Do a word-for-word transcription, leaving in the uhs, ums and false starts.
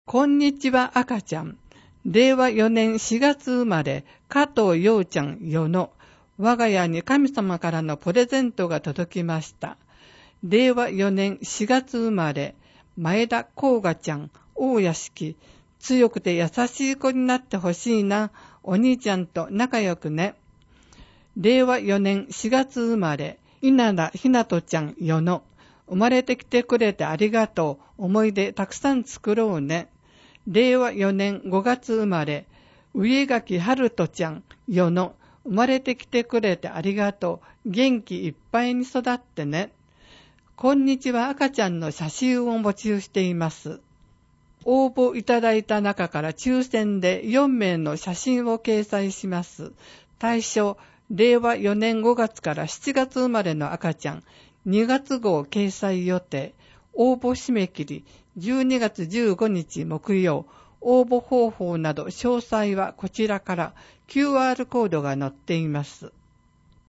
こんにちは赤ちゃん。れいわよねんしがつ生まれ、加藤陽ちゃんよの。我が家に神様からのプレゼントが届きました。れいわよねんしがつ生まれ、前田甲賀ちゃん、大屋敷。強くて優しい子になってほしいな。お兄ちゃんと仲良くね。れいわよねんしがつ生まれ、稲田ひなとちゃんよの。生まれてきてくれてありがとう。思い出たくさん作ろうね。れいわよねんごがつ生まれ、上垣春人ちゃんよの。生まれてきてくれてありがとう。元気いっぱいに育ってね。こんにちは赤ちゃんの写真を募集しています。応募いただいた中から抽選でよんめいの写真を掲載します。対象、れいわよねんごがつからしちがつ生まれの赤ちゃん、にがつ号掲載予定。応募締め切り、じゅうにがつじゅうごにち木曜。応募方法など詳細はこちらから キューアール コードが載っています。